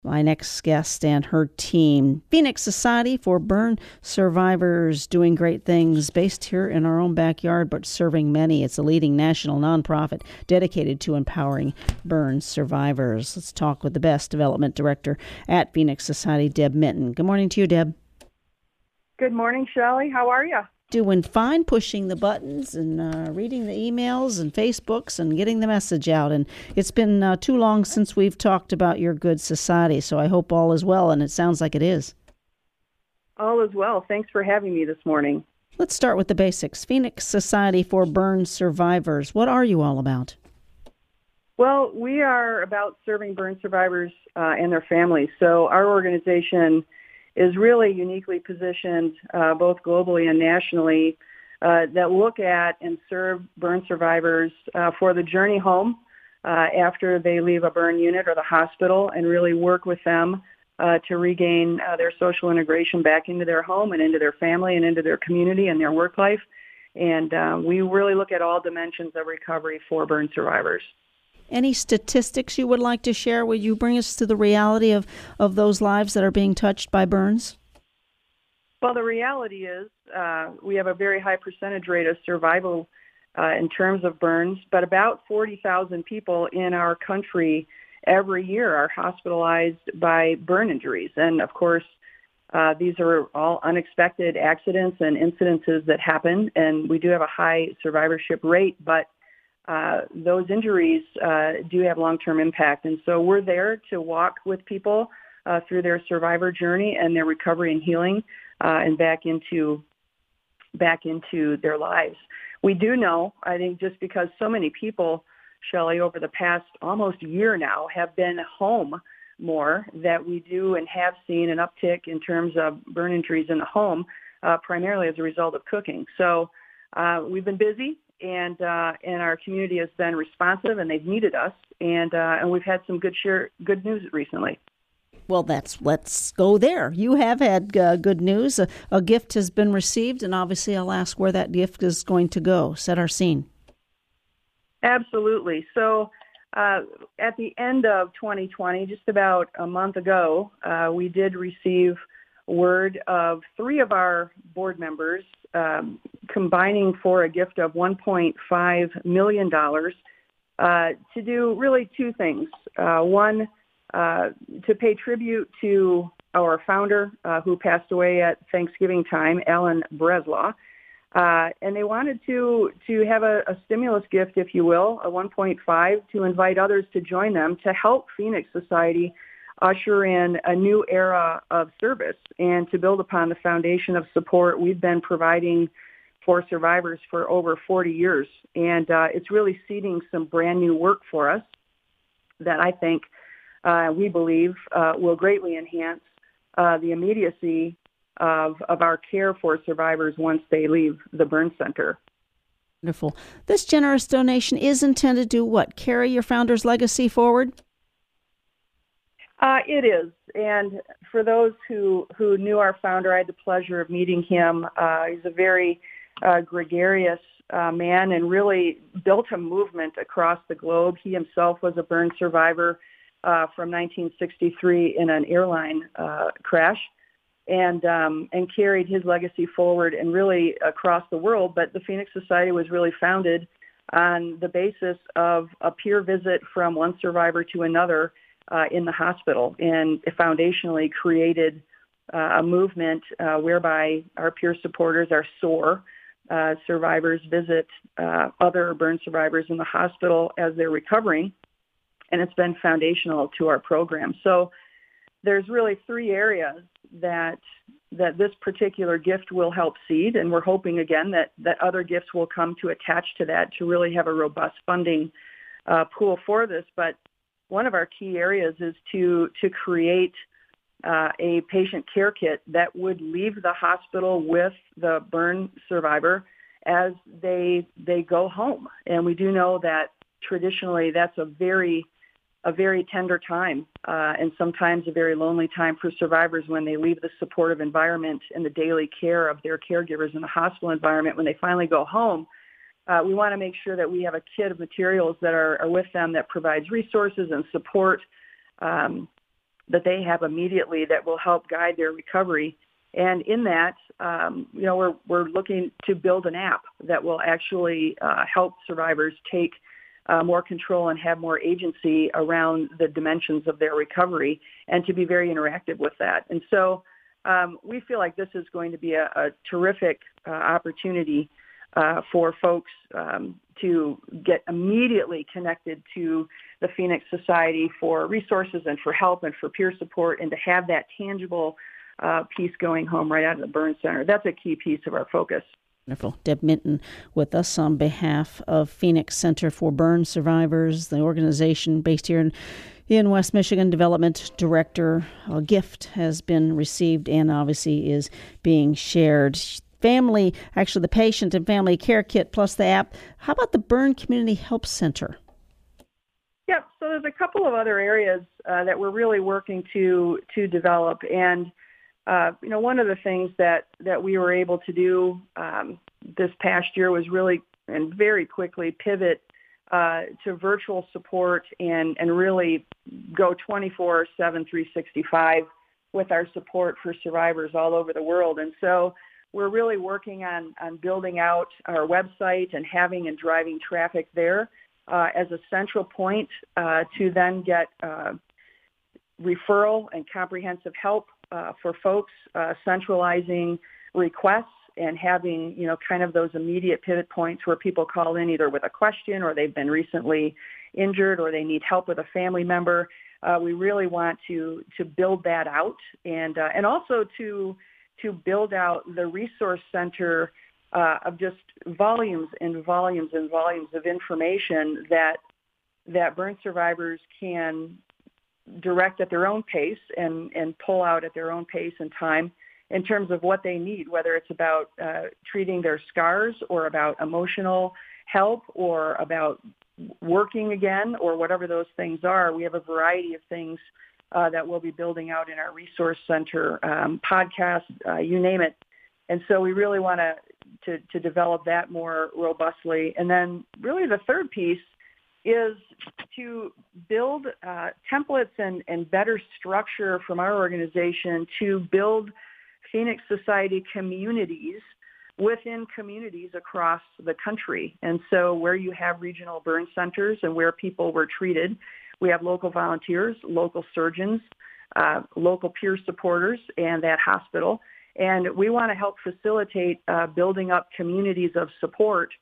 My next guest and her team, Phoenix Society for Burn Survivors, doing great things based here in our own backyard, but serving many. It's a leading national nonprofit dedicated to empowering burn survivors. Let's talk with the best development director at Phoenix Society, Deb Minton. Good morning to you, Deb. Good morning, Shelley. How are you? Doing fine, pushing the buttons and reading the emails and Facebooks and getting the message out. And it's been too long since we've talked about your good society, so I hope all is well, and it sounds like it is. All is well. Thanks for having me this morning. Let's start with the basics. Phoenix Society for Burn Survivors. What are you all about? Well, we are about serving burn survivors and their families. So our organization is really uniquely positioned both globally and nationally that look at and serve burn survivors for the journey home after they leave a burn unit or the hospital, and really work with them to regain their social integration back into their home and into their family and into their community and their work life. And we really look at all dimensions of recovery for burn survivors. Any statistics you would like to share? Will you bring us to the reality of those lives that are being touched by burns? Well, the reality is we have a very high percentage rate of survival in terms of burns, but about 40,000 people in our country every year are hospitalized by burn injuries. And, of course, these are all unexpected accidents and incidences that happen, and we do have a high survivorship rate, but those injuries do have long-term impact. And so we're there to walk with people through their survivor journey and their recovery and healing and back into their lives. We do know, I think, just because so many people, Shelley, over the past almost year now have been home more, that we do and have seen an uptick in terms of burn injuries in the home, primarily as a result of cooking. So we've been busy. And our community has been responsive, and they've needed us, and we've had some good news recently. Well, let's go there. You have had good news. A gift has been received, and obviously I'll ask where that gift is going to go. Set our scene. Absolutely. So at the end of 2020, just about a month ago, we did receive word of 3 of our board members combining for a gift of $1.5 million to do really 2 things. One, to pay tribute to our founder who passed away at Thanksgiving time, Alan Breslaw. And they wanted to have a stimulus gift, if you will, a 1.5, to invite others to join them to help Phoenix Society usher in a new era of service and to build upon the foundation of support we've been providing for survivors for over 40 years. And it's really seeding some brand new work for us that I think we believe will greatly enhance the immediacy of our care for survivors once they leave the burn center. Wonderful. This generous donation is intended to what? Carry your founder's legacy forward? It is. And for those who knew our founder, I had the pleasure of meeting him. He's a very gregarious man and really built a movement across the globe. He himself was a burn survivor from 1963 in an airline crash and carried his legacy forward and really across the world. But the Phoenix Society was really founded on the basis of a peer visit from one survivor to another in the hospital, and foundationally created a movement whereby our peer supporters, our SOAR survivors, visit other burn survivors in the hospital as they're recovering, and it's been foundational to our program. So there's really 3 areas that this particular gift will help seed, and we're hoping, again, that other gifts will come to attach to that to really have a robust funding pool for this. But one of our key areas is to create a patient care kit that would leave the hospital with the burn survivor as they go home. And we do know that traditionally that's a very tender time and sometimes a very lonely time for survivors when they leave the supportive environment and the daily care of their caregivers in the hospital environment. When they finally go home, we want to make sure that we have a kit of materials that are with them that provides resources and support that they have immediately that will help guide their recovery. And in that, we're looking to build an app that will actually help survivors take more control and have more agency around the dimensions of their recovery, and to be very interactive with that. And so we feel like this is going to be a terrific opportunity for folks to get immediately connected to the Phoenix Society for resources and for help and for peer support, and to have that tangible piece going home right out of the burn center. That's a key piece of our focus. Wonderful. Deb Minton with us on behalf of Phoenix Center for Burn Survivors, the organization based here in West Michigan. Development Director. A gift has been received and obviously is being shared. Family, actually the patient and family care kit plus the app. How about the Burn Community Help Center? Yep. So there's a couple of other areas that we're really working to develop. And one of the things that we were able to do this past year was really and very quickly pivot to virtual support and really go 24/7, 365 with our support for survivors all over the world. And so we're really working on building out our website and having and driving traffic there as a central point to then get referral and comprehensive help for folks, centralizing requests and having, kind of those immediate pivot points where people call in either with a question or they've been recently injured or they need help with a family member. We really want to build that out and also to build out the resource center of just volumes and volumes and volumes of information that burn survivors can direct at their own pace and pull out at their own pace and time in terms of what they need, whether it's about treating their scars or about emotional help or about working again or whatever those things are. We have a variety of things that we'll be building out in our resource center, podcasts, you name it. And so we really want to develop that more robustly. And then really the third piece is to build templates and better structure from our organization to build Phoenix Society communities within communities across the country. And so where you have regional burn centers and where people were treated, we have local volunteers, local surgeons, local peer supporters, and that hospital. And we want to help facilitate building up communities of support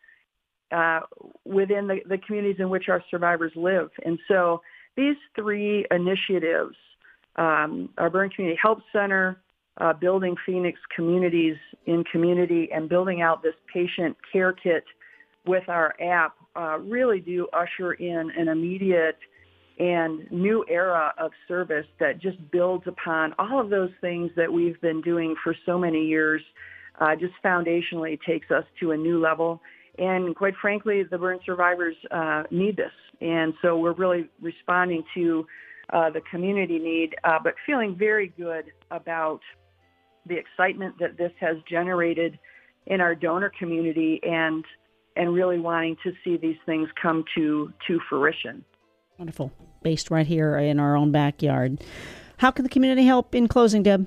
within the communities in which our survivors live. And so these three initiatives, our Burn Community Help Center, building Phoenix communities in community, and building out this patient care kit with our app, really do usher in an immediate and new era of service that just builds upon all of those things that we've been doing for so many years, just foundationally takes us to a new level. And quite frankly, the burn survivors need this. And so we're really responding to the community need, but feeling very good about the excitement that this has generated in our donor community and really wanting to see these things come to fruition. Wonderful. Based right here in our own backyard. How can the community help in closing, Deb?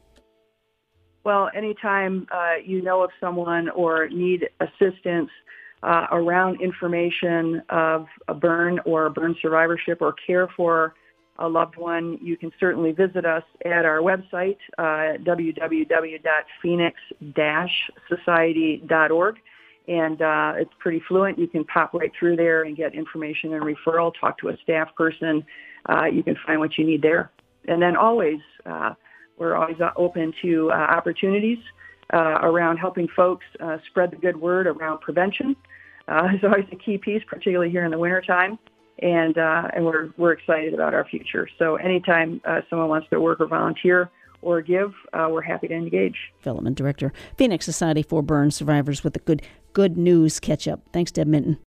Well, anytime you know of someone or need assistance around information of a burn or burn survivorship or care for a loved one, you can certainly visit us at our website, www.phoenix-society.org. And it's pretty fluent. You can pop right through there and get information and referral, talk to a staff person. You can find what you need there. And then we're always open to opportunities around helping folks spread the good word around prevention. It's always a key piece, particularly here in the wintertime. And we're excited about our future. So anytime someone wants to work or volunteer or give, we're happy to engage. Development Director, Phoenix Society for Burn Survivors with the good news catch-up. Thanks, Deb Minton.